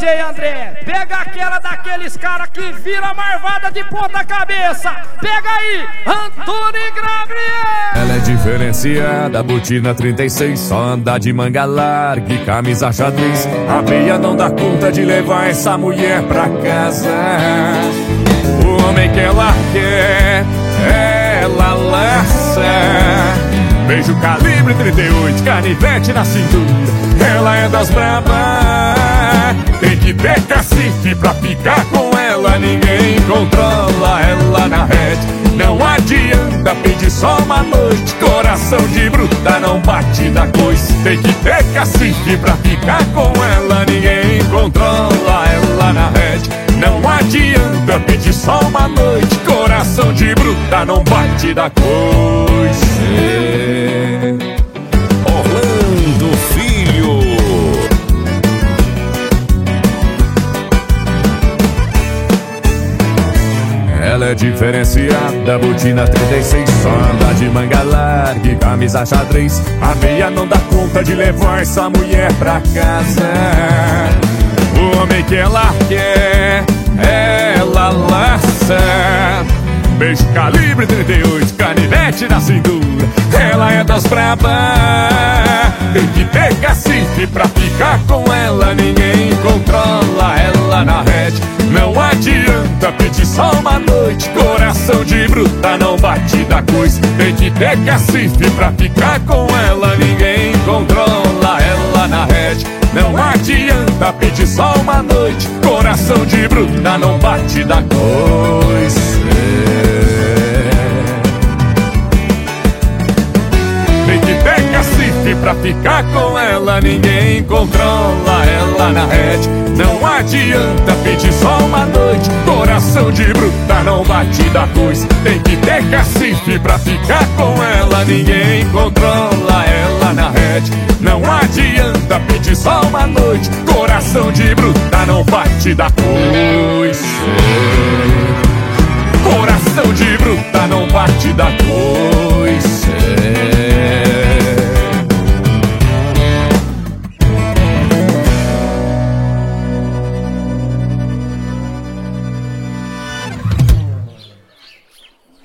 DJ André, pega aquela daqueles caras que vira marvada de ponta cabeça. Pega aí, Antônio Gabriel. Ela é diferenciada, botina 36, só anda de manga larga e camisa xadrez. A meia não dá conta de levar essa mulher pra casa. O homem que ela quer, ela laça. Beijo calibre 38, canivete na cintura. Ela é das brabas, tem que ter cacife pra ficar com ela. Ninguém controla ela na rede. Não adianta pedir só uma noite, coração de bruta não bate da coisa. Tem que ter cacife pra ficar com ela. Ninguém controla ela na rede. Não adianta pedir só uma noite, coração de bruta não bate da coisa. Orlando Filho. Ela é diferenciada, botina 36, só anda de manga larga e camisa xadrez. A meia não dá conta de levar essa mulher pra casa. O homem que ela quer, ela laça. Beijo calibre 38, canivete na cintura. Ela é das brabas, tem que ter cacife pra ficar com ela. Ninguém controla ela na rede. Não adianta pedir só uma noite, coração de bruta não bate da coisa. Tem que ter cacife pra ficar com ela. Ninguém controla ela na rede. Não adianta pedir só uma noite, coração de bruta não bate da coisa. Tem que ter cacife pra ficar com ela. Ninguém controla ela na rede. Não adianta pedir só uma noite, coração de bruta não bate da coisa. Tem que ter cacife pra ficar com ela. Ninguém controla ela na rede. Não adianta pedir só uma noite, coração de bruta não bate da coisa.